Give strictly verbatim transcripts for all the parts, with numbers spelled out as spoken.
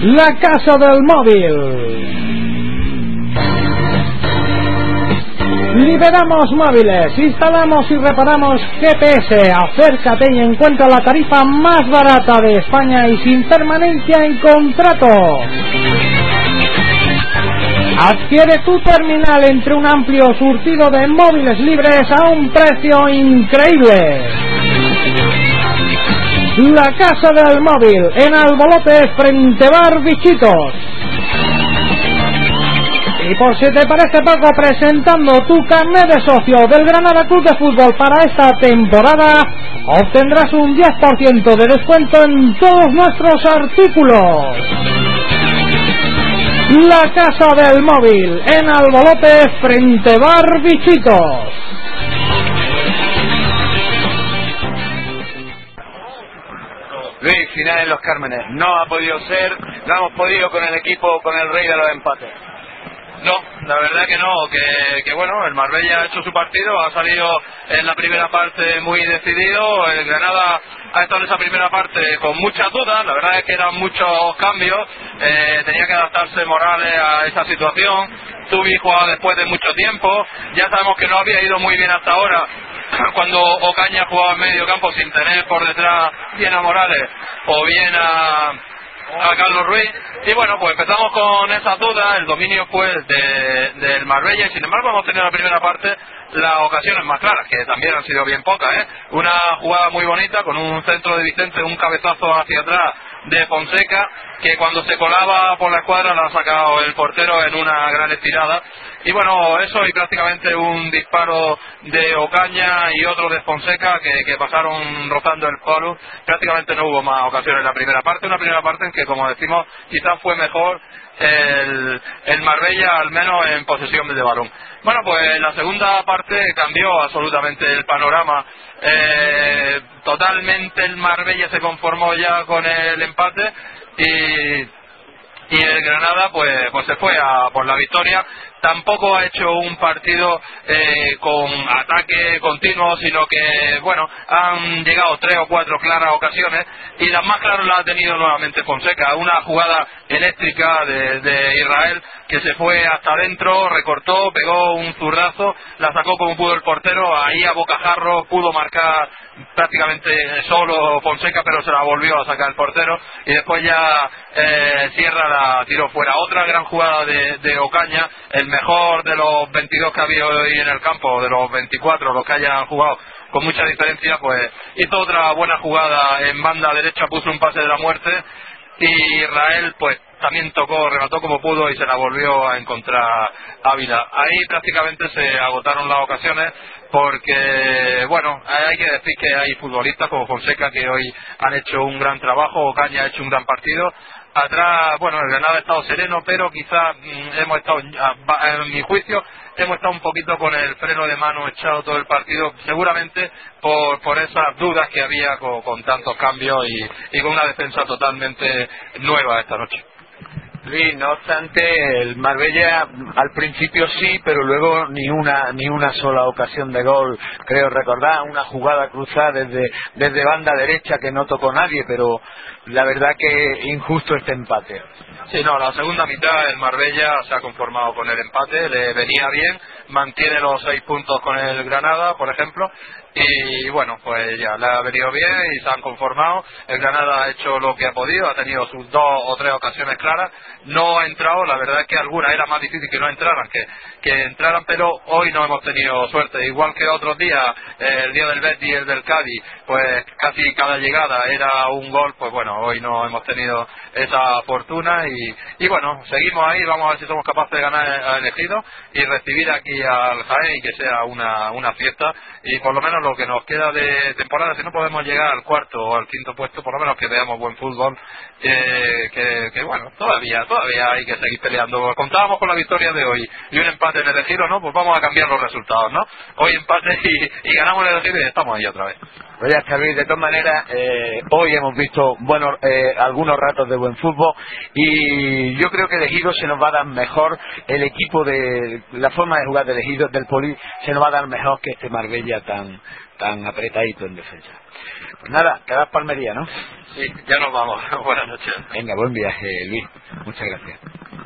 La Casa del Móvil. Liberamos móviles, instalamos y reparamos G P S. Acércate y encuentra la tarifa más barata de España y sin permanencia en contrato. Adquiere tu terminal entre un amplio surtido de móviles libres a un precio increíble. La Casa del Móvil, en Albolote, frente Bar Bichitos. Y por si te parece poco, presentando tu carnet de socio del Granada Club de Fútbol para esta temporada, obtendrás un diez por ciento de descuento en todos nuestros artículos. La Casa del Móvil, en Albolote, frente Bar Bichitos. Luis, final en Los Cármenes. No ha podido ser, no hemos podido con el equipo, con el rey de los empates. No, la verdad que no, que, que bueno, el Marbella ha hecho su partido, ha salido en la primera parte muy decidido, el Granada ha estado en esa primera parte con muchas dudas, la verdad es que eran muchos cambios, eh, tenía que adaptarse Morales a esa situación, Tubi jugaba después de mucho tiempo, ya sabemos que no había ido muy bien hasta ahora, cuando Ocaña jugaba en medio campo sin tener por detrás bien a Morales o bien a... a Carlos Ruiz, y bueno, pues empezamos con esas dudas, el dominio pues de, del Marbella, y sin embargo hemos tenido en la primera parte las ocasiones más claras, que también han sido bien pocas, ¿eh? Una jugada muy bonita con un centro de Vicente, un cabezazo hacia atrás de Fonseca, que cuando se colaba por la escuadra la ha sacado el portero en una gran estirada, y bueno, eso y prácticamente un disparo de Ocaña y otro de Fonseca que, que pasaron rozando el palo. Prácticamente no hubo más ocasiones en la primera parte, una primera parte en que, como decimos, quizás fue mejor el, el Marbella, al menos en posesión de balón. Bueno, pues la segunda parte cambió absolutamente el panorama, eh, totalmente el Marbella se conformó ya con el empate y y el Granada pues pues se fue a por la victoria. Tampoco ha hecho un partido eh, con ataque continuo, sino que, bueno, han llegado tres o cuatro claras ocasiones, y las más claras las ha tenido nuevamente Fonseca. Una jugada eléctrica de, de Israel que se fue hasta adentro, recortó, pegó un zurdazo, la sacó como pudo el portero, ahí a bocajarro pudo marcar prácticamente solo Fonseca, pero se la volvió a sacar el portero, y después ya eh, Sierra la tiró fuera. Otra gran jugada de, de Ocaña, el mejor de los veintidós que ha habido hoy en el campo, de los veinticuatro, los que hayan jugado con mucha diferencia, pues hizo otra buena jugada en banda derecha, puso un pase de la muerte, y Israel pues también tocó, remató como pudo y se la volvió a encontrar Ávila. Ahí prácticamente se agotaron las ocasiones, porque, bueno, hay que decir que hay futbolistas como Fonseca que hoy han hecho un gran trabajo, Ocaña ha hecho un gran partido. Atrás, bueno, el Granada ha estado sereno, pero quizás mmm, hemos estado, en mi juicio, hemos estado un poquito con el freno de mano echado todo el partido, seguramente por, por esas dudas que había con, con tantos cambios y, y con una defensa totalmente nueva esta noche. Luis, no obstante, el Marbella al principio sí, pero luego ni una ni una sola ocasión de gol, creo recordar, una jugada cruzada desde, desde banda derecha que no tocó nadie, pero la verdad que injusto este empate. Sí, no, la segunda mitad el Marbella se ha conformado con el empate, le venía bien, mantiene los seis puntos con el Granada, por ejemplo, y bueno, pues ya le ha venido bien y se han conformado. El Granada ha hecho lo que ha podido, ha tenido sus dos o tres ocasiones claras, no ha entrado, la verdad es que algunas era más difícil que no entraran que, que entraran, pero hoy no hemos tenido suerte, igual que otros días, eh, el día del Betis y el del Cádiz, pues casi cada llegada era un gol, pues bueno, hoy no hemos tenido esa fortuna y, y bueno, seguimos ahí, vamos a ver si somos capaces de ganar a Elegido y recibir aquí al Jaén y que sea una, una fiesta, y por lo menos lo que nos queda de temporada, si no podemos llegar al cuarto o al quinto puesto, por lo menos que veamos buen fútbol, eh, que, que bueno, todavía todavía hay que seguir peleando. Contábamos con la victoria de hoy y un empate en el Elegido, ¿no? Pues vamos a cambiar los resultados, ¿no? Hoy empate y, y ganamos el Elegido y estamos ahí otra vez. Pues ya está, Luis, de todas maneras, eh, hoy hemos visto buenos eh, algunos ratos de buen fútbol, y yo creo que Elegido se nos va a dar mejor, el equipo de la forma de jugar de Elegido, del Poli, se nos va a dar mejor que este Marbella tan tan apretadito en defensa. Pues nada, quedas Palmería, ¿no? Sí, ya nos vamos. Buenas noches. Venga, buen viaje, Luis. Muchas gracias.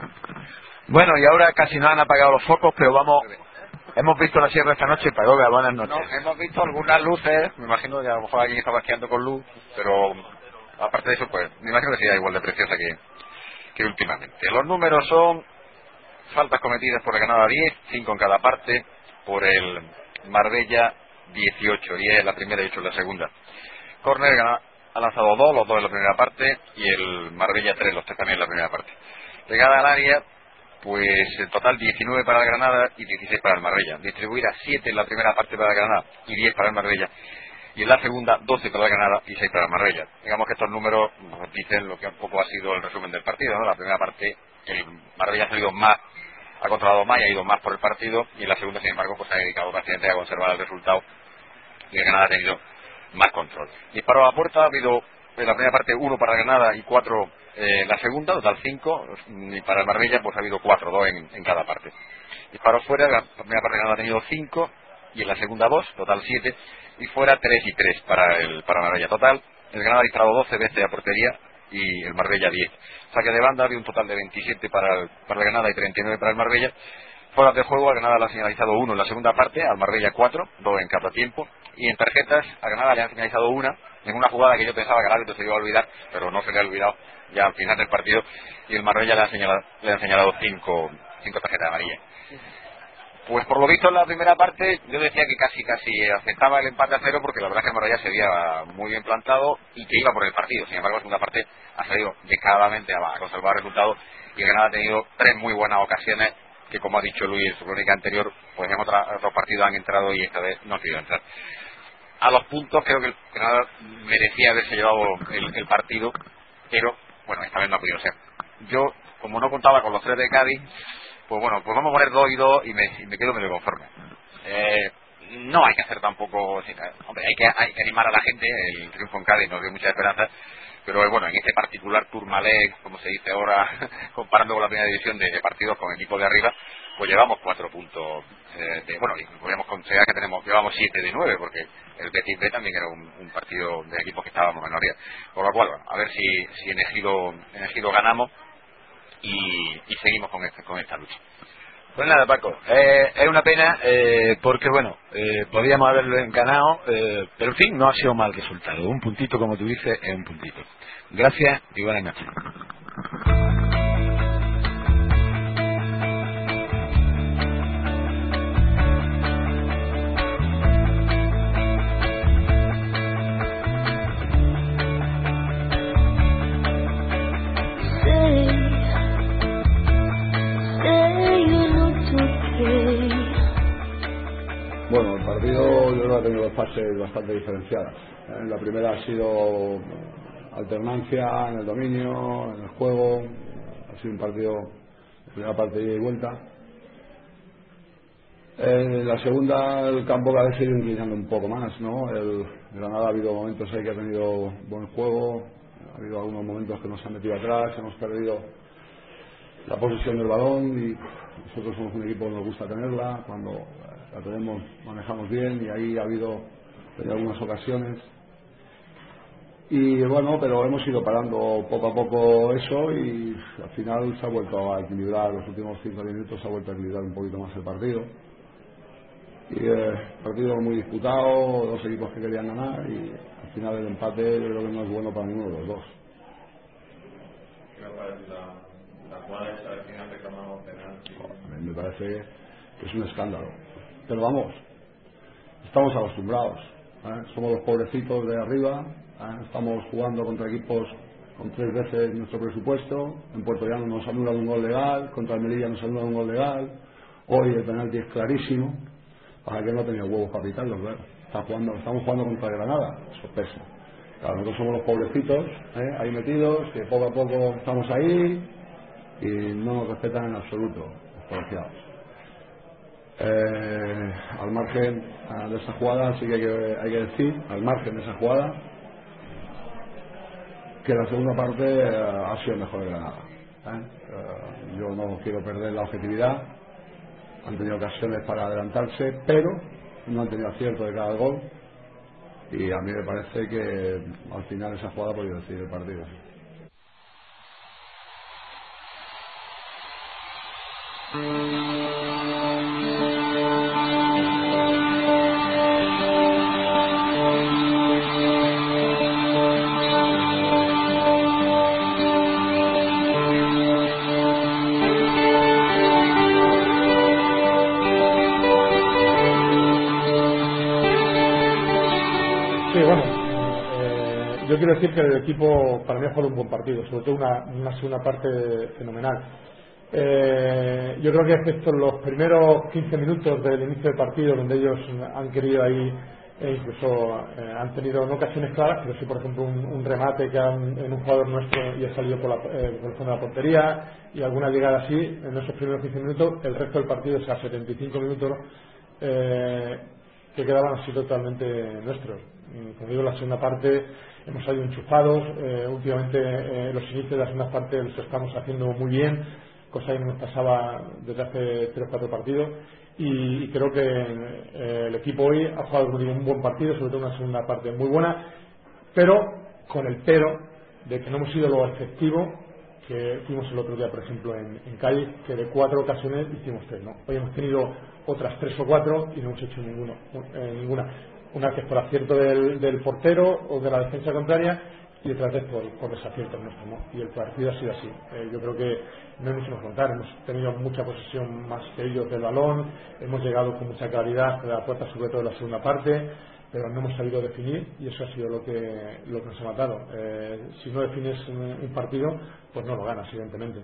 Bueno, y ahora casi nos han apagado los focos, pero vamos... Hemos visto la sierra esta noche, Pagoga, buenas noches. No, hemos visto algunas luces, me imagino que a lo mejor alguien estaba esquiando con luz, pero aparte de eso, pues, me imagino que sería igual de preciosa que, que últimamente. Los números son faltas cometidas por el Granada diez, cinco en cada parte, por el Marbella dieciocho, diez en la primera y ocho en la segunda. Córner ha lanzado dos, los dos en la primera parte, y el Marbella tres, los tres también en la primera parte. Llegada al área, pues en total diecinueve para el Granada y dieciséis para el Marbella. Distribuida siete en la primera parte para el Granada y diez para el Marbella. Y en la segunda doce para el Granada y seis para el Marbella. Digamos que estos números nos dicen lo que un poco ha sido el resumen del partido, ¿no? La primera parte el Marbella ha salido más, ha controlado más y ha ido más por el partido, y en la segunda, sin embargo, pues ha dedicado bastante a conservar el resultado y el Granada ha tenido más control. Disparo a la puerta, ha habido en la primera parte uno para el Granada y cuatro en eh, la segunda, total cinco, y para el Marbella pues ha habido cuatro, dos en, en cada parte. Disparos fuera, la primera parte el Granada ha tenido cinco y en la segunda dos, total siete, y fuera tres y tres para el para Marbella. Total, el Granada ha disparado doce veces a portería y el Marbella diez. Saque de banda, había un total de veintisiete para el, para el Granada y treinta y nueve para el Marbella. Fuera de juego, al Granada le ha señalizado uno en la segunda parte, al Marbella cuatro, dos en cada tiempo. Y en tarjetas, al Granada le han señalizado una, en una jugada que yo pensaba que el árbitro se iba a olvidar, pero no se le ha olvidado ya al final del partido, y el Marbella le ha señalado, le han señalado cinco, cinco tarjetas amarillas. Pues por lo visto en la primera parte yo decía que casi casi aceptaba el empate a cero, porque la verdad es que el Marbella se veía muy bien plantado y que iba por el partido. Sin embargo, la segunda parte ha salido descaradamente a, a conservar resultados, y el Granada ha tenido tres muy buenas ocasiones que, como ha dicho Luis en su crónica anterior, pues en otra, otros partidos han entrado y esta vez no han querido entrar. A los puntos creo que el Granada merecía haberse llevado el, el partido, pero bueno, esta vez no ha podido ser. Yo, como no contaba con los tres de Cádiz, pues bueno, pues vamos a poner dos y dos y me, y me quedo medio conforme. Eh, no hay que hacer tampoco, hombre, hay que, hay que animar a la gente. El triunfo en Cádiz nos dio mucha esperanza, pero bueno, en este particular Tourmalet, como se dice ahora, comparando con la primera división de, de partidos con equipos de arriba, pues llevamos cuatro puntos eh, de, bueno, y podríamos considerar que tenemos, llevamos siete de nueve, porque el Betis B también era un, un partido de equipos que estábamos en minoría. Por lo cual, bueno, a ver si, si en Ejido, en Ejido ganamos y, y seguimos con, este, con esta lucha. Pues nada, Paco, eh, es una pena eh, porque bueno, eh, podríamos haberlo ganado, eh, pero en fin, no ha sido mal resultado. Un puntito, como tú dices, es un puntito. Gracias y buenas noches. Bueno, el partido yo creo que ha tenido fases bastante diferenciadas. En la primera ha sido alternancia en el dominio, en el juego. Ha sido un partido, la primera parte ida y vuelta. En la segunda el campo cada vez se ha ido inclinando un poco más, ¿no? El Granada ha habido momentos ahí que ha tenido buen juego, ha habido algunos momentos que nos han metido atrás, hemos perdido la posesión del balón, y nosotros somos un equipo que nos gusta tenerla. Cuando la tenemos, manejamos bien, y ahí ha habido tenido algunas ocasiones. Y bueno, pero hemos ido parando poco a poco eso, y al final se ha vuelto a equilibrar. Los últimos cinco minutos se ha vuelto a equilibrar un poquito más el partido. Y eh, partido muy disputado, dos equipos que querían ganar, y al final el empate yo creo que no es bueno para ninguno de los dos. La, la jugada esa al final reclamamos penalti. A mí me parece que es un escándalo. Pero vamos, estamos acostumbrados, ¿eh? Somos los pobrecitos de arriba, ¿eh? Estamos jugando contra equipos con tres veces nuestro presupuesto. En Puerto Llano nos anulan un gol legal, contra Almería nos anulan un gol legal. Hoy el penalti es clarísimo. Para que no tenía huevos para pitarlos, ¿verdad? Está jugando, estamos jugando contra Granada, sorpresa. Claro, nosotros somos los pobrecitos, ¿eh? Ahí metidos, que poco a poco estamos ahí y no nos respetan en absoluto, desconfiados. Eh, al margen de esa jugada, sí que hay, que hay que decir, al margen de esa jugada, que la segunda parte eh, ha sido mejor de Granada, ¿eh? Eh, yo no quiero perder la objetividad. Han tenido ocasiones para adelantarse, pero no han tenido acierto de cada gol. y a mí me parece que al final esa jugada ha podido decidir el partido. Yo quiero decir que el equipo para mí ha jugado un buen partido, sobre todo una, una segunda parte fenomenal. Eh, yo creo que excepto los primeros quince minutos del inicio del partido, donde ellos han querido ahí, e incluso eh, han tenido no ocasiones claras, pero sí, por ejemplo, un, un remate que han, en un jugador nuestro y ha salido por, la, eh, por el fondo de la portería, y alguna llegada así, en esos primeros quince minutos, el resto del partido, o sea, setenta y cinco minutos, eh, que quedaban así totalmente nuestros. Como digo, la segunda parte hemos salido enchufados, eh, últimamente eh, los inicios de la segunda parte los estamos haciendo muy bien, cosa que no nos pasaba desde hace tres o cuatro partidos, y, y creo que eh, el equipo hoy ha jugado un buen partido, sobre todo una segunda parte muy buena, pero con el pero de que no hemos sido lo efectivo que fuimos el otro día, por ejemplo, en, en Cádiz, que de cuatro ocasiones hicimos tres, ¿no? Hoy hemos tenido otras tres o cuatro y no hemos hecho ninguno, eh, ninguna. Una que es por acierto del, del portero o de la defensa contraria, y otra vez por, por desacierto nuestro, ¿no? Y el partido ha sido así. Eh, yo creo que no hemos hecho contar, hemos tenido mucha posesión más que ellos del balón, hemos llegado con mucha claridad a la puerta, sobre todo en la segunda parte, pero no hemos sabido definir, y eso ha sido lo que, lo que nos ha matado. Eh, si no defines un, un partido, pues no lo ganas, evidentemente.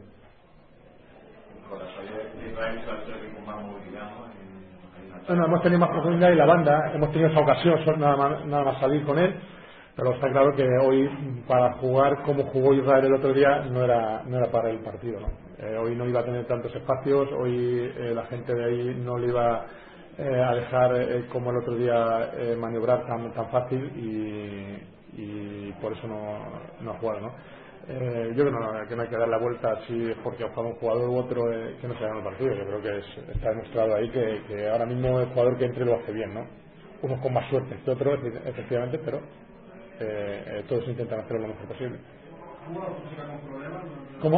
Bueno, hemos tenido más profundidad y la banda, hemos tenido esa ocasión, nada más, nada más salir con él, pero está claro que hoy, para jugar como jugó Israel el otro día, no era, no era para el partido, ¿no? Eh, hoy no iba a tener tantos espacios, hoy eh, la gente de ahí no le iba eh, a dejar, eh, como el otro día, eh, maniobrar tan, tan fácil, y, y por eso no, no ha jugado, ¿no? Eh, yo creo que no, que no hay que dar la vuelta si es porque ha jugado un jugador u otro, eh, que no se gana el partido. Yo creo que es, está demostrado ahí que, que ahora mismo el jugador que entre lo hace bien, ¿no? Unos con más suerte que otros, efectivamente, pero eh, eh, todos intentan hacerlo lo mejor posible. ¿Cómo?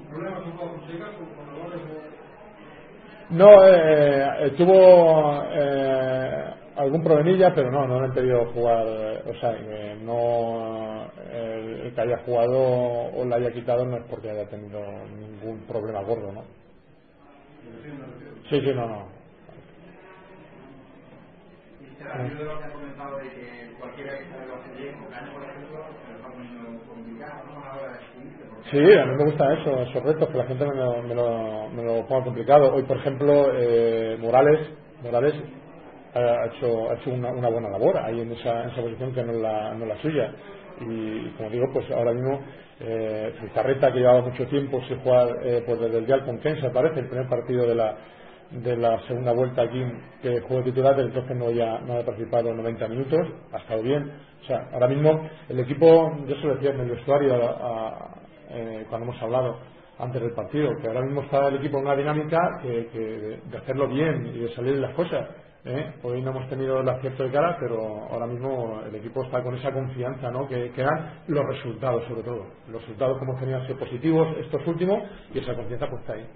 No, eh, tuvo eh, algún problemilla, pero no, no le han pedido jugar, o sea, eh, no, eh, el que haya jugado o le haya quitado no es porque haya tenido ningún problema gordo, ¿no? Sí, sí, no, no. Yo de lo que ha comentado de que cualquiera que sabe lo hace bien, con Caño, por ejemplo, se lo está poniendo complicado, ¿no? A la hora de escribir. Sí, a mí me gusta eso, esos retos, que la gente me lo, me lo, me lo ponga complicado. Hoy, por ejemplo, eh, Morales Morales ha hecho, ha hecho una, una buena labor ahí en esa, en esa posición que no es la, no es la suya. Y como digo, pues ahora mismo eh, Carreta, que llevaba mucho tiempo sin jugar, eh, pues desde el Real Conquense, parece, el primer partido de la de la segunda vuelta aquí que jugó titular, entonces no había, no había participado en noventa minutos, ha estado bien. O sea, ahora mismo el equipo, yo se lo decía en el vestuario a, a, eh, cuando hemos hablado antes del partido, que ahora mismo está el equipo en una dinámica que, que de, de hacerlo bien y de salir las cosas. ¿eh? Hoy no hemos tenido el acierto de cara, pero ahora mismo el equipo está con esa confianza, ¿no? que, que dan los resultados, sobre todo. Los resultados que hemos tenido han sido positivos estos últimos, y esa confianza pues está ahí.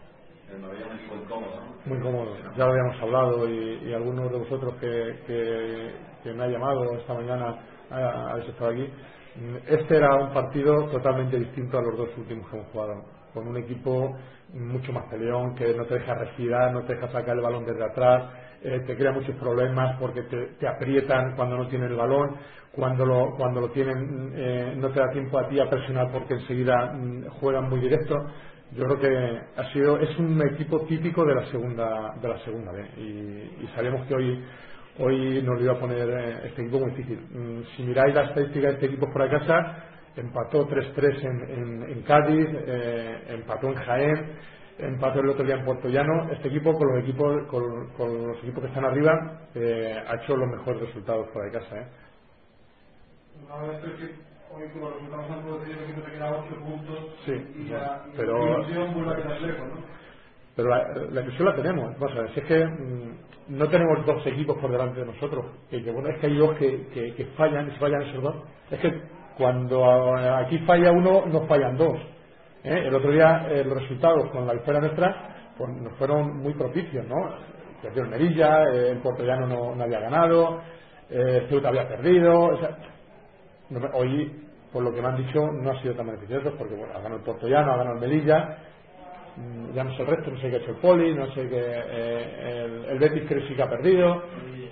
Muy cómodo, ya lo habíamos hablado, y, y algunos de vosotros que, que, que me ha llamado esta mañana a habéis estado aquí. Este era un partido totalmente distinto a los dos últimos que hemos jugado, con un equipo mucho más peleón, que no te deja respirar, no te deja sacar el balón desde atrás, eh, te crea muchos problemas porque te, te aprietan cuando no tienen el balón, cuando lo, cuando lo tienen eh, no te da tiempo a ti a presionar porque enseguida mm, juegan muy directo. Yo creo que ha sido, es un equipo típico de la segunda de la segunda B, y, y sabemos que hoy hoy nos lo iba a poner eh, este equipo muy difícil. Mm, si miráis la estadística de este equipo por la casa, empató tres tres en, en, en Cádiz, eh, empató en Jaén, empató el otro día en Puerto Llano. Este equipo, con los equipos con, con los equipos que están arriba, eh, ha hecho los mejores resultados fuera de casa. ¿eh? No, esto es que hoy con los resultados han producido que te queda ocho puntos, sí, y bueno, la pero ilusión vuelve a quedar lejos, ¿no? pero la, la ilusión la tenemos. Vamos a ver, si es que mmm, no tenemos dos equipos por delante de nosotros, que, que bueno, es que hay dos que, que, que fallan, y si fallan esos dos, es que cuando aquí falla uno, nos fallan dos. ¿eh? El otro día eh, los resultados con la victoria nuestra pues, nos fueron muy propicios, ¿no? Perdió el Melilla, eh, el Puertollano no, no había ganado, eh, Ceuta había perdido, o sea, no me, hoy, por lo que me han dicho, no ha sido tan beneficioso, porque bueno, ha ganado el Puertollano, ha ganado el Melilla, mmm, ya no sé el resto, no sé qué ha hecho el Poli, no sé qué, eh, el, el Betis creo que sí que ha perdido.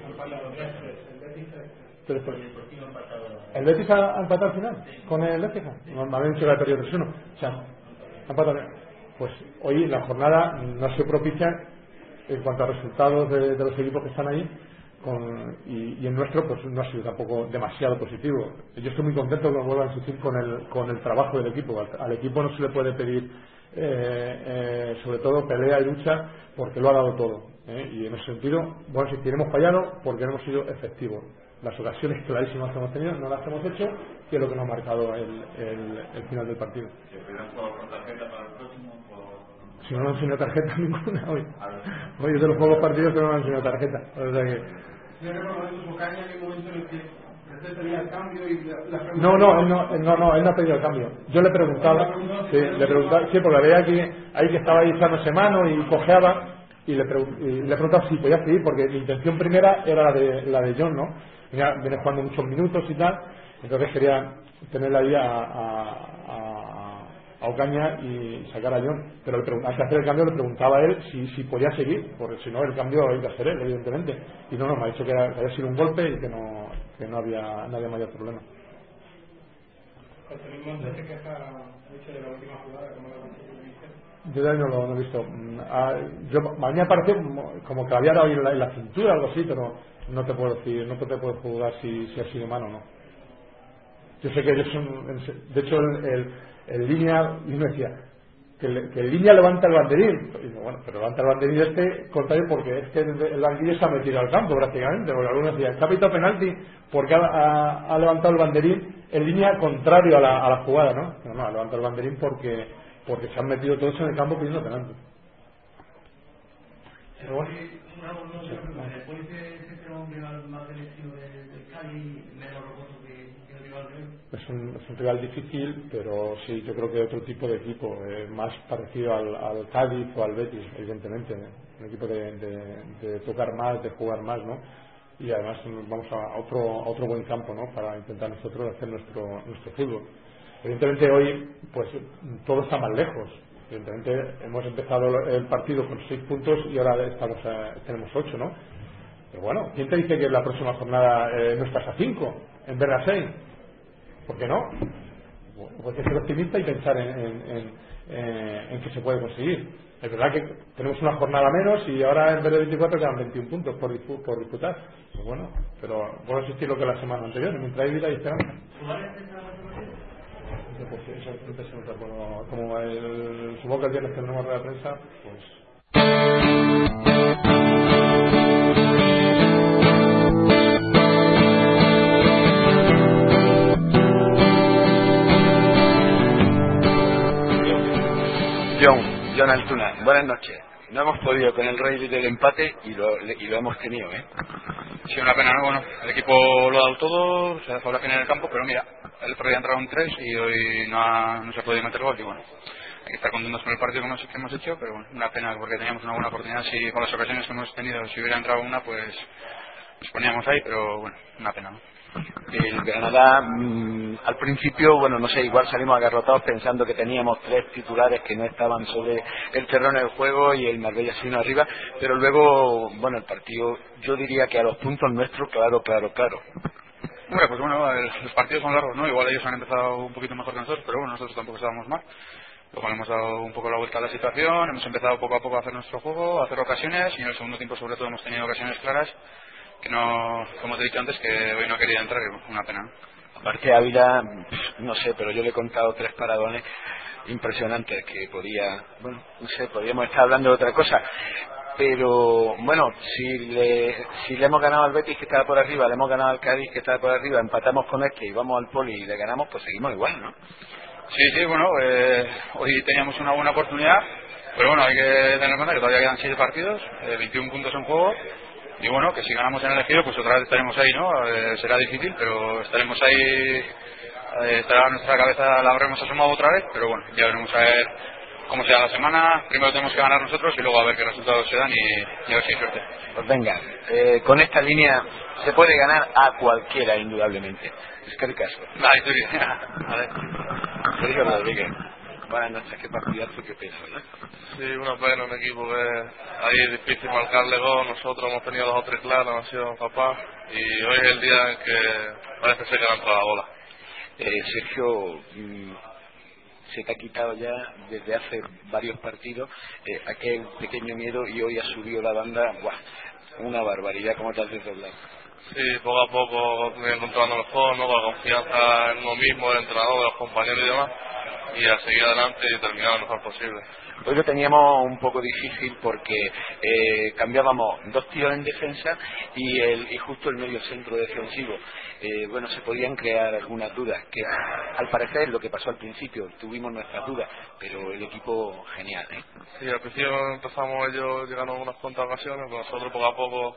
¿El Betis ha, ha empatado al final? Sí. ¿Con el Betis? No, me habían dicho que ha perdido tres uno. O sea, ha empatado. Pues hoy la jornada no se propicia en cuanto a resultados de, de los equipos que están ahí, con, y, y el nuestro pues no ha sido tampoco demasiado positivo. Yo estoy muy contento, que vuelvo a insistir, con el, con el trabajo del equipo. Al, al equipo no se le puede pedir, eh, eh, sobre todo, pelea y lucha, porque lo ha dado todo. ¿eh? Y en ese sentido, bueno, si hemos fallado porque no hemos sido efectivos. Las ocasiones clarísimas que hemos tenido no las hemos hecho, que es lo que nos ha marcado el, el, el final del partido. Si no nos han enseñado tarjeta ninguna hoy. Hoy es de los pocos partidos que no nos han enseñado tarjeta. O sea que... No, no, él no, no, no, él no ha pedido el cambio. Yo le preguntaba, sí, le preguntaba, sí, porque veía aquí, ahí que estaba ahí echándose mano y cojeaba, y le, pregun- y le preguntaba si podía seguir, porque mi intención primera era la de, la de John, ¿no? Venía, viene jugando muchos minutos y tal, entonces quería tenerla ahí a, a, a, a Ocaña y sacar a John, pero le pregun- antes de hacer el cambio le preguntaba a él si, si podía seguir, porque si no el cambio iba a ser él, evidentemente, y no, no, me ha dicho que, era, que había sido un golpe y que no, que no había, no había mayor problema. Yo ya no lo no he visto. Ah, yo, a mí me parece como que la había dado en la, en la cintura o algo así, pero no te puedo decir, no te puedo jugar si, si ha sido mano o no. Yo sé que ellos son, de hecho el, el, el línea, y me decía que el, que el línea levanta el banderín. Y digo, bueno, pero levanta el banderín este contrario porque es que el, el banderín se ha metido al campo prácticamente, porque algunos decían que ha pitado penalti porque ha, ha, ha levantado el banderín en línea contrario a la, a la jugada, ¿no? No, no, ha levantado el banderín porque porque se han metido todos en el campo pidiendo penalti. Pero bueno, es un, es un rival difícil, pero sí, yo creo que otro tipo de equipo, eh, más parecido al, al Cádiz o al Betis, evidentemente, ¿eh? Un equipo de, de, de tocar más, de jugar más, ¿no? Y además vamos a otro, a otro buen campo, ¿no? Para intentar nosotros hacer nuestro, nuestro fútbol. Evidentemente hoy pues todo está más lejos. Evidentemente hemos empezado el partido con seis puntos y ahora estamos a, tenemos ocho, ¿no? Pero bueno, ¿quién te dice que en la próxima jornada eh, no estás a cinco en vez de a seis? ¿Por qué no? Bueno, pues hay que ser optimista y pensar en, en, en, eh, en que se puede conseguir. Es verdad que tenemos una jornada menos y ahora en vez de veinticuatro quedan veintiún puntos por, dispu- por disputar. Pues bueno, pero puedo asistir lo que la semana anterior, mientras hay vida y esperanza. Pues eso, entonces, como, como el, supongo que el viernes tendremos rueda de prensa, pues... John, John Altuna, buenas noches. No hemos podido con el Rey del empate y lo, y lo hemos tenido, ¿eh? Sí, una pena, ¿no? Bueno, el equipo lo ha dado todo, se ha dejado la pena en el campo, pero mira, el otro día entraron tres y hoy no, ha, no se ha podido meter gol y bueno, hay que estar contentos con el partido que hemos, que hemos hecho, pero bueno, una pena porque teníamos una buena oportunidad. Si con las ocasiones que hemos tenido, si hubiera entrado una, pues nos poníamos ahí, pero bueno, una pena, ¿no? El Granada, mmm, al principio, bueno, no sé, igual salimos agarrotados pensando que teníamos tres titulares que no estaban sobre el terreno del juego y el Marbella se vino arriba, pero luego, bueno, el partido, yo diría que a los puntos nuestros, claro, claro, claro. Hombre, pues bueno, el, los partidos son largos, ¿no? Igual ellos han empezado un poquito mejor que nosotros, pero bueno, nosotros tampoco estábamos mal. Luego le hemos dado un poco la vuelta a la situación, hemos empezado poco a poco a hacer nuestro juego, a hacer ocasiones y en el segundo tiempo sobre todo hemos tenido ocasiones claras que no, como te he dicho antes, que hoy no quería entrar, una pena. Aparte Ávila, no sé, pero yo le he contado tres paradones impresionantes que podía, bueno, no sé, podríamos estar hablando de otra cosa, pero bueno, si le, si le hemos ganado al Betis que estaba por arriba, le hemos ganado al Cádiz que estaba por arriba, empatamos con este y vamos al Poli y le ganamos, pues seguimos igual, ¿no? Sí, sí, bueno, eh, hoy teníamos una buena oportunidad, Pero bueno, hay que tener en cuenta que todavía quedan seis partidos, eh, veintiún puntos en juego, y bueno, que si ganamos en el Ejido, pues otra vez estaremos ahí, ¿no? Eh, será difícil, pero estaremos ahí, eh, estará nuestra cabeza, la habremos asomado otra vez, pero bueno, ya veremos a ver cómo sea la semana. Primero tenemos que ganar nosotros y luego a ver qué resultados se dan y, y a ver si hay suerte. Pues venga, eh, con esta línea se puede ganar a cualquiera, indudablemente. Es que el caso. Vale, estoy bien. Vale. Sergio Rodríguez. Buenas noches, qué partidazo, qué pena, ¿verdad? Sí, una pena, un equipo que ahí es difícil marcarle gol. Nosotros hemos tenido dos o tres claras, no ha sido capaz. Y hoy es el día en que parece ser que han entrado la bola. Eh, Sergio, mmm, se te ha quitado ya desde hace varios partidos eh, aquel pequeño miedo y hoy ha subido la banda. ¡Buah! Una barbaridad, ¿cómo te has desdoblado? Sí, poco a poco encontrando mejor, ¿no? Con la confianza en uno mismo, el entrenador, de los compañeros y demás, y a seguir adelante y terminar lo mejor posible. Hoy lo teníamos un poco difícil porque eh, cambiábamos dos tíos en defensa y, el, y justo el medio centro defensivo. Eh, bueno, se podían crear algunas dudas, que al parecer lo que pasó al principio, tuvimos nuestras dudas, pero el equipo genial, ¿eh? Sí, al principio empezamos ellos llegando unas cuantas ocasiones, pero nosotros poco a poco,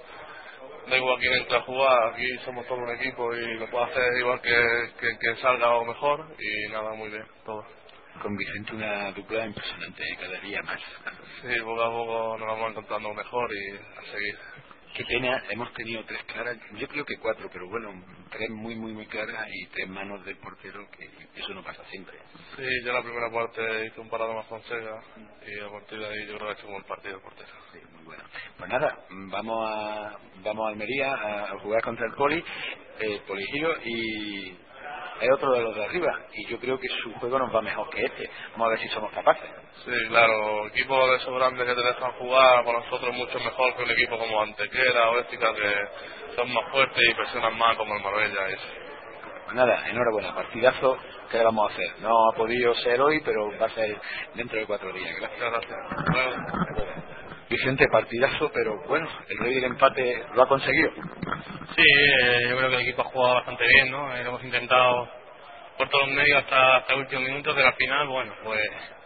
da igual quién entra a jugar, aquí somos todo un equipo y lo puede hacer igual que, que, que salga o mejor, y nada, muy bien, todo. Con Vicente una dupla impresionante, ¿eh? Cada día más. Sí, poco a poco nos vamos encontrando mejor y a seguir. Qué pena, hemos tenido tres claras, yo creo que cuatro, pero bueno, tres muy muy muy claras y tres manos del portero, que eso no pasa siempre. Sí, yo la primera parte hice un parado más Fonseca y a partir de ahí yo creo que ha hecho un buen partido el portero. Sí, muy bueno. Pues nada, vamos a vamos a Almería a, a jugar contra el Poli, el Poligiro, y es otro de los de arriba, y yo creo que su juego nos va mejor que este. Vamos a ver si somos capaces. Sí, claro, equipos de esos grandes que te dejan jugar para nosotros mucho mejor que un equipo como Antequera o Ética, que son más fuertes y presionan más, como el Marbella. Eso. Pues nada, enhorabuena, partidazo. ¿Qué le vamos a hacer? No ha podido ser hoy, pero va a ser dentro de cuatro días. Gracias. Gracias. Bueno. Vicente, partidazo, pero bueno, el rey del empate lo ha conseguido. Sí, eh, yo creo que el equipo ha jugado bastante bien, ¿no? Eh, lo hemos intentado por todos los medios hasta, hasta el último minuto, pero al final, bueno, pues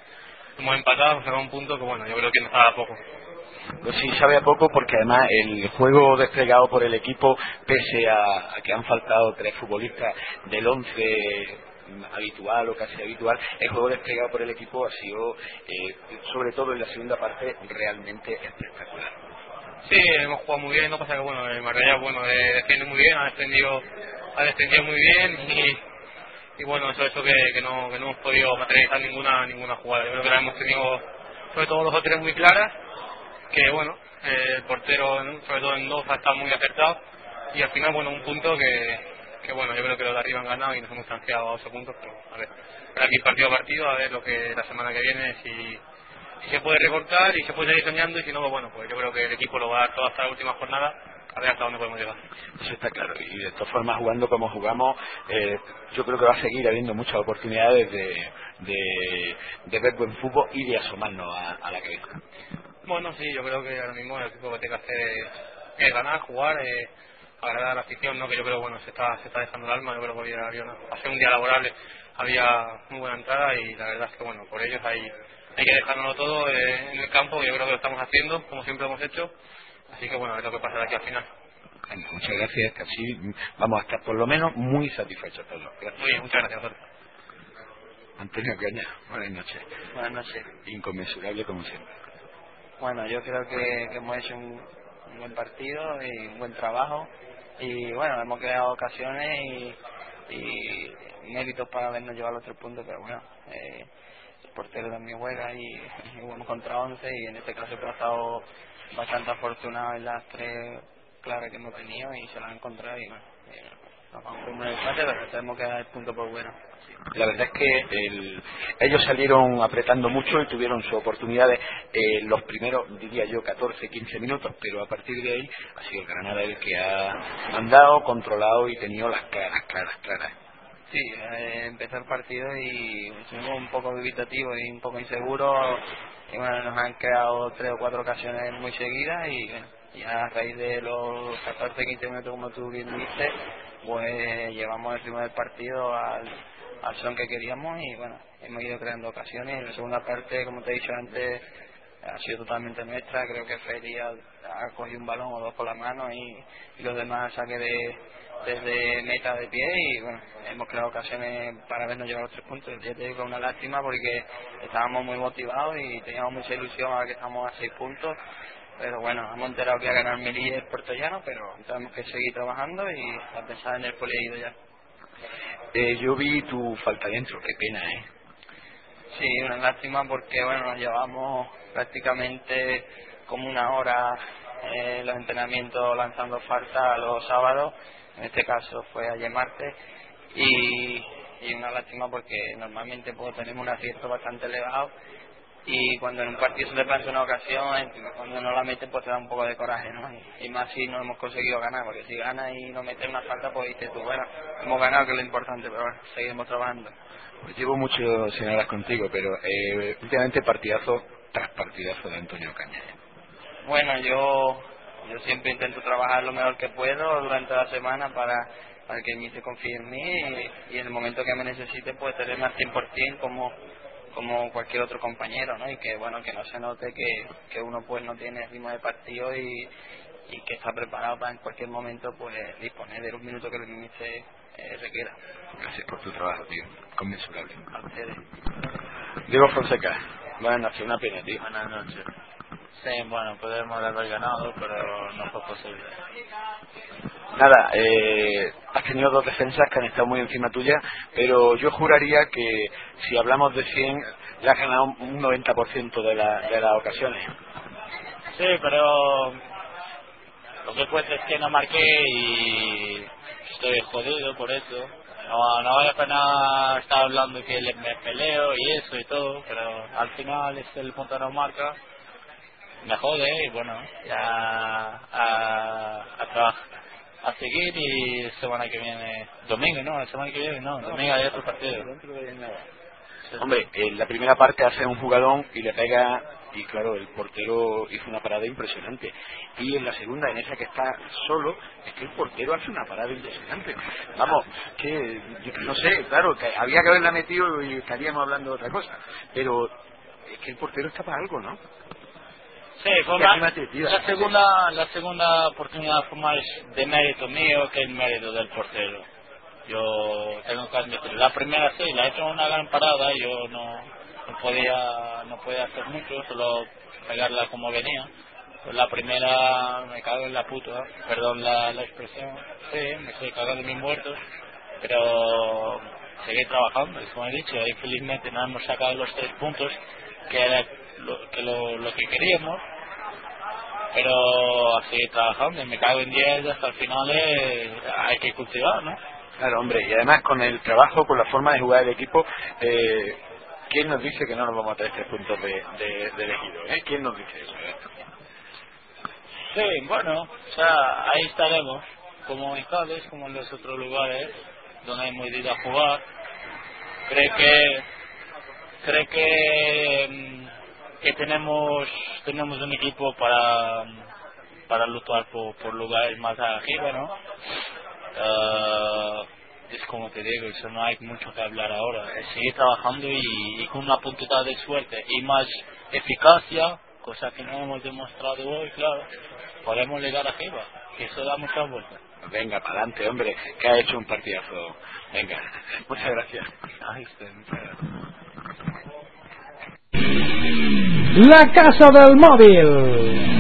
hemos empatado, hemos sacado un punto que, bueno, yo creo que nos da poco. Pues sí, sabe a poco, porque además el juego desplegado por el equipo, pese a, a que han faltado tres futbolistas del once habitual o casi habitual, el juego desplegado por el equipo ha sido, eh, sobre todo en la segunda parte, realmente espectacular. Sí, hemos jugado muy bien, no pasa que, bueno, el Marbella, bueno, eh, defiende muy bien, ha defendido, ha defendido muy bien y, y bueno, eso eso que, que no que no hemos podido materializar ninguna ninguna jugada. Yo creo que la hemos tenido, sobre todo dos o tres muy claras, que bueno, eh, el portero, sobre todo en dos, ha estado muy acertado y al final, bueno, un punto que, que bueno, yo creo que los de arriba han ganado y nos hemos distanciado a ocho puntos, pero a ver, pero aquí partido a partido, a ver lo que la semana que viene, si, si se puede recortar y se puede seguir soñando, y si no, pues bueno, pues yo creo que el equipo lo va a dar todo hasta la última jornada, a ver hasta dónde podemos llegar. Eso está claro, y de todas formas, jugando como jugamos, eh, yo creo que va a seguir habiendo muchas oportunidades de, de, de ver buen fútbol y de asomarnos a, a la cabeza. Bueno, sí, yo creo que ahora mismo el equipo que tiene que hacer es, es ganar, jugar, eh, agradar a la afición, ¿no? Que yo creo que bueno, se está, se está dejando el alma. Yo creo que había, había una, hace un día laborable había muy buena entrada y la verdad es que bueno, por ellos hay, hay que dejárnoslo todo eh, en el campo, que yo creo que lo estamos haciendo, como siempre lo hemos hecho, así que bueno, es lo que pasa de aquí al final. Bueno, muchas gracias, que así vamos a estar por lo menos muy satisfechos todos. Gracias. Muy bien, muchas gracias a vosotros. Antonio Caña, buenas noches. Buenas noches. Inconmensurable como siempre. Bueno, yo creo que, que hemos hecho un, un buen partido y un buen trabajo y bueno, hemos creado ocasiones y, y méritos para habernos llevado los tres puntos, pero bueno, eh, el portero también juega y, y jugamos contra once y en este caso he estado bastante afortunado en las tres claras que hemos tenido y se las han encontrado y bueno, eh, nos vamos con un empate, pero tenemos que dar el punto por bueno. La verdad es que el, ellos salieron apretando mucho y tuvieron sus oportunidades eh, los primeros, diría yo, catorce quince minutos, pero a partir de ahí ha sido el Granada el que ha andado, controlado y tenido las caras, claras, claras. Sí, eh, empezó el partido y fuimos un poco dubitativos y un poco inseguros y bueno, nos han creado tres o cuatro ocasiones muy seguidas y bueno, ya a raíz de los catorce quince minutos, como tú bien viste, pues llevamos el ritmo del partido al al son que queríamos y bueno, hemos ido creando ocasiones. En la segunda parte, como te he dicho antes, ha sido totalmente nuestra. Creo que Feri ha, ha cogido un balón o dos con la mano y, y los demás saque de, desde meta de pie y bueno, hemos creado ocasiones para habernos llevado los tres puntos. Ya te digo, una lástima porque estábamos muy motivados y teníamos mucha ilusión ahora que estamos a seis puntos, pero bueno, hemos enterado que a ganar Melilla es puertollano, pero tenemos que seguir trabajando y a pensar en el polido ya. Eh, yo vi tu falta dentro, qué pena, ¿eh? Sí, una lástima porque bueno, nos llevamos prácticamente como una hora eh, los entrenamientos lanzando falta los sábados, en este caso fue ayer martes, y, y una lástima porque normalmente pues, tenemos un acierto bastante elevado y cuando en un partido se le plantea una ocasión, cuando no la mete pues te da un poco de coraje, ¿no? Y, y más si no hemos conseguido ganar, porque si ganas y no metes una falta pues dices tú, bueno, hemos ganado que es lo importante, pero bueno, seguimos trabajando. Pues llevo mucho sin hablar contigo, pero eh, últimamente partidazo tras partidazo de Antonio Cañas. Bueno, yo yo siempre intento trabajar lo mejor que puedo durante la semana para, para que el míster confíe en mí y, y en el momento que me necesite pues tenerme al cien por ciento como como cualquier otro compañero, ¿no? Y que bueno, que no se note que, que uno pues no tiene ritmo de partido y, y que está preparado para en cualquier momento pues disponer de los minutos que el míster eh, requiera. Gracias por tu trabajo, tío, conmensurable. A ustedes. Diego Fonseca, buenas noches, una pena, tío. Buenas noches. Sí, bueno, podemos haber ganado, pero no fue posible. Nada, eh, has tenido dos defensas que han estado muy encima tuya, pero yo juraría que si hablamos de cien, le has ganado un noventa por ciento de, la, de las ocasiones. Sí, pero lo que cuesta es que no marqué y estoy jodido por eso. No, no vale la pena estar hablando que me peleo y eso y todo, pero al final es el punto no marca. Me jode y bueno, ya a, a trabajar, a seguir y semana que viene, domingo, no, la semana que viene no, domingo hay otro partido. Hombre, en la primera parte hace un jugadón y le pega, y claro, el portero hizo una parada impresionante. Y en la segunda, en esa que está solo, es que el portero hace una parada impresionante. Vamos, que yo no sé, claro, que había que haberla metido y estaríamos hablando de otra cosa. Pero es que el portero está para algo, ¿no? Sí, fue una, la segunda la segunda oportunidad fue más de mérito mío que el mérito del portero. Yo tengo que admitir, la primera sí, la he hecho una gran parada, yo no, no podía no podía hacer mucho, solo pegarla como venía. Pues la primera me cago en la puta, perdón la, la expresión, sí, me estoy cagando en mis muertos, pero seguí trabajando, como he dicho, y felizmente nos hemos sacado los tres puntos que era lo que lo, lo que queríamos, pero a seguir trabajando y me cago en diez hasta el final eh, hay que cultivar, ¿no? Claro, hombre, y además con el trabajo, con la forma de jugar del equipo, eh, ¿quién nos dice que no nos vamos a traer tres puntos de, de, de elegido? ¿eh? ¿Quién nos dice eso? ¿eh? Sí, bueno, o sea, ahí estaremos, como en Cádiz, como en los otros lugares donde hemos ido a jugar. Creo que creo que que tenemos tenemos un equipo para para luchar por, por lugares más arriba, ¿no? Uh, es como te digo, eso no hay mucho que hablar ahora, es seguir trabajando y, y con una puntita de suerte y más eficacia, cosa que no hemos demostrado hoy, claro, podemos llegar arriba, que eso da muchas vueltas. Venga, para adelante, hombre, que ha hecho un partidazo. Venga, muchas gracias. Ay, usted, muchas gracias. La Casa del Móvil.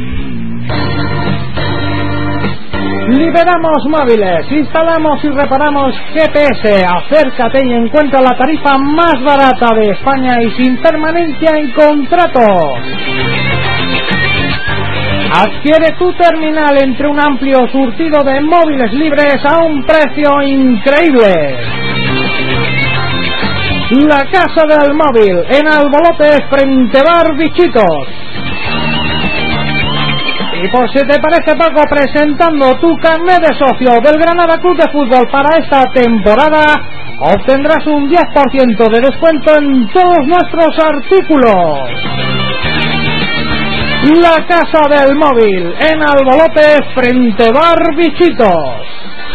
Liberamos móviles, instalamos y reparamos G P S. Acércate y encuentra la tarifa más barata de España y sin permanencia en contrato. Adquiere tu terminal entre un amplio surtido de móviles libres a un precio increíble. La Casa del Móvil, en Albolote, frente Bar Bichitos. Y por si te parece poco, presentando tu carnet de socio del Granada Club de Fútbol para esta temporada, obtendrás un diez por ciento de descuento en todos nuestros artículos. La Casa del Móvil, en Albolote, frente Bar Bichitos.